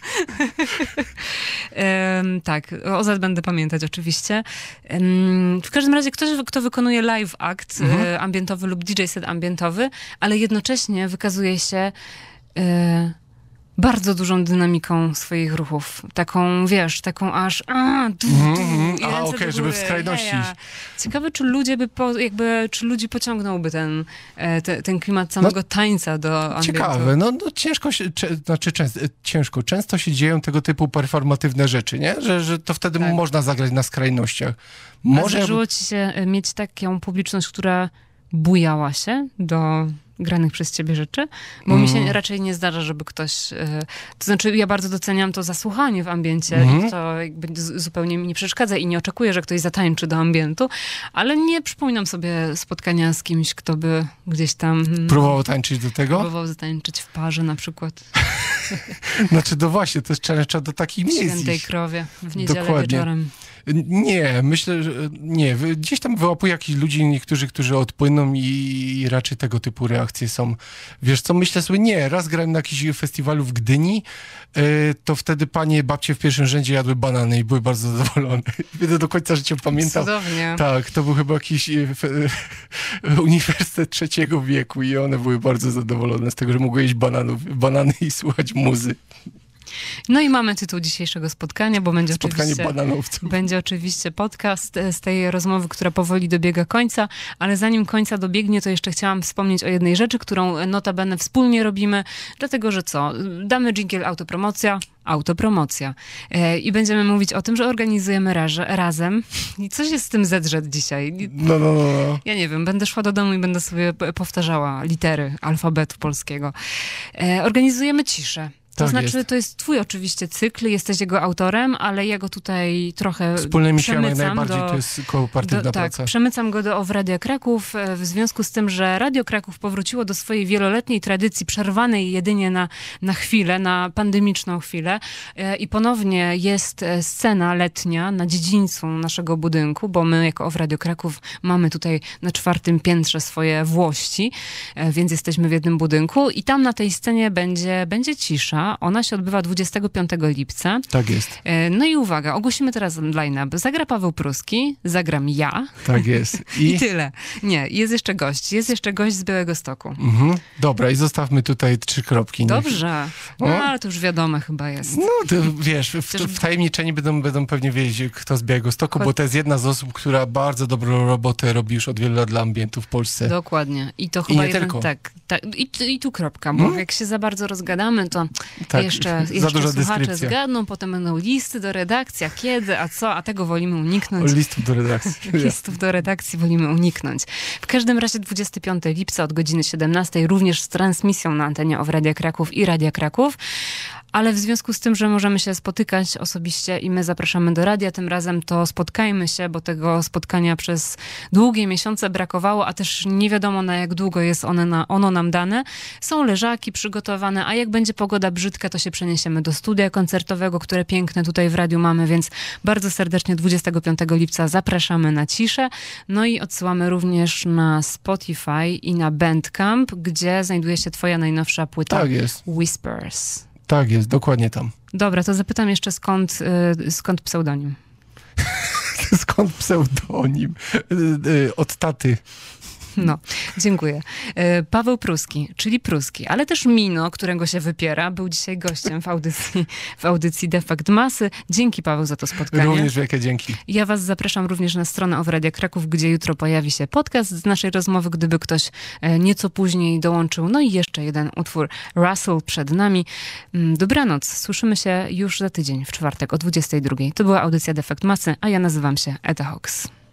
Um, tak, o Z będę pamiętać oczywiście. Um, w każdym razie ktoś, kto wykonuje live act mhm. e, ambientowy lub D J set ambientowy, ale jednocześnie wykazuje się e, bardzo dużą dynamiką swoich ruchów. Taką, wiesz, taką aż a, du, du, mm-hmm. i a okej, okay, żeby w skrajności. Heja. Ciekawe, czy ludzie by po, jakby, czy ludzi pociągnąłby ten, te, ten klimat samego no, tańca do ambientu. Ciekawe, no, no ciężko się, cze, znaczy często, ciężko, często się dzieją tego typu performatywne rzeczy, nie? Że, że to wtedy tak. można zagrać na skrajnościach. Może... A zdarzyło ci się mieć taką publiczność, która bujała się do granych przez ciebie rzeczy? Bo mm. mi się raczej nie zdarza, żeby ktoś... Yy, to znaczy, ja bardzo doceniam to zasłuchanie w ambiencie mm. i to jakby z, zupełnie mi nie przeszkadza i nie oczekuję, że ktoś zatańczy do ambientu, ale nie przypominam sobie spotkania z kimś, kto by gdzieś tam... Próbował tańczyć do tego? Próbował zatańczyć w parze na przykład. Znaczy, no właśnie, to jest trzeba do takich miejsc. W Świętej Krowie, w niedzielę Dokładnie. wieczorem. Nie, myślę, że nie. Gdzieś tam wyłapuję jakichś ludzi, niektórzy, którzy odpłyną i raczej tego typu reakcje są. Wiesz co, myślę sobie, nie, raz grałem na jakimś festiwalu w Gdyni, to wtedy panie, babcie w pierwszym rzędzie jadły banany i były bardzo zadowolone. Będę do końca życia pamiętam. Cudownie. Tak, to był chyba jakiś uniwersytet trzeciego wieku i one były bardzo zadowolone z tego, że mogły jeść bananów, banany i słuchać muzy. No i mamy tytuł dzisiejszego spotkania, bo będzie Spotkanie oczywiście, bananowców. będzie oczywiście podcast z tej rozmowy, która powoli dobiega końca, ale zanim końca dobiegnie, to jeszcze chciałam wspomnieć o jednej rzeczy, którą notabene wspólnie robimy, dlatego, że co? Damy dżingiel autopromocja, autopromocja. E, I będziemy mówić o tym, że organizujemy raż, razem. I coś jest z tym zedrzet dzisiaj. No, no, no. Ja nie wiem, będę szła do domu i będę sobie powtarzała litery alfabetu polskiego. E, organizujemy ciszę. To tak znaczy, jest. to jest twój oczywiście cykl, jesteś jego autorem, ale ja go tutaj trochę Wspólnymi siłami przemycam najbardziej, do, to jest kooperatywna do, praca. Tak, przemycam go do Radia Kraków w związku z tym, że Radio Kraków powróciło do swojej wieloletniej tradycji, przerwanej jedynie na, na chwilę, na pandemiczną chwilę i ponownie jest scena letnia na dziedzińcu naszego budynku, bo my jako Radio Kraków mamy tutaj na czwartym piętrze swoje włości, więc jesteśmy w jednym budynku i tam na tej scenie będzie, będzie cisza. lipca. Ona się odbywa dwudziestego piątego lipca. Tak jest. No i uwaga, ogłosimy teraz line-up. Zagra Paweł Pruski, zagram ja. Tak jest. I, I tyle. Nie, jest jeszcze gość. Jest jeszcze gość z Białegostoku. Mhm. Dobra, i zostawmy tutaj trzy kropki. Dobrze. No, ale to już wiadomo chyba jest. No, to wiesz, w, wtajemniczeni będą, będą pewnie wiedzieć, kto z Białegostoku, bo to jest jedna z osób, która bardzo dobrą robotę robi już od wielu lat dla ambientu w Polsce. Dokładnie. I to chyba nie jeden, tylko. Tak, tak. I, I tu kropka, bo hmm? jak się za bardzo rozgadamy, to tak, jeszcze, jeszcze za duża słuchacze deskrypcja. zgadną, potem będą listy do redakcji, a kiedy, a co, a tego wolimy uniknąć. Listów do redakcji. Listów do redakcji wolimy uniknąć. W każdym razie dwudziestego piątego lipca od godziny siedemnastej również z transmisją na antenie O W Radia Kraków i Radia Kraków. Ale w związku z tym, że możemy się spotykać osobiście i my zapraszamy do radia, tym razem to spotkajmy się, bo tego spotkania przez długie miesiące brakowało, a też nie wiadomo na jak długo jest one na, ono nam dane. Są leżaki przygotowane, a jak będzie pogoda brzydka, to się przeniesiemy do studia koncertowego, które piękne tutaj w radiu mamy, więc bardzo serdecznie dwudziestego piątego lipca zapraszamy na ciszę. No i odsyłamy również na Spotify i na Bandcamp, gdzie znajduje się twoja najnowsza płyta. Tak jest. Whispers. Tak jest, dokładnie tam. Dobra, to zapytam jeszcze skąd, y, skąd pseudonim? Skąd pseudonim? Y, y, od taty. No, dziękuję. Paweł Pruski, czyli Pruski, ale też Mino, którego się wypiera, był dzisiaj gościem w audycji, w audycji Defekt Masy. Dzięki, Paweł, za to spotkanie. Również wielkie dzięki. Ja was zapraszam również na stronę O W Radia Kraków, gdzie jutro pojawi się podcast z naszej rozmowy, gdyby ktoś nieco później dołączył. No i jeszcze jeden utwór Russell przed nami. Dobranoc. Słyszymy się już za tydzień, w czwartek o dwudziestej drugiej. To była audycja Defekt Masy, a ja nazywam się Eta Hawks.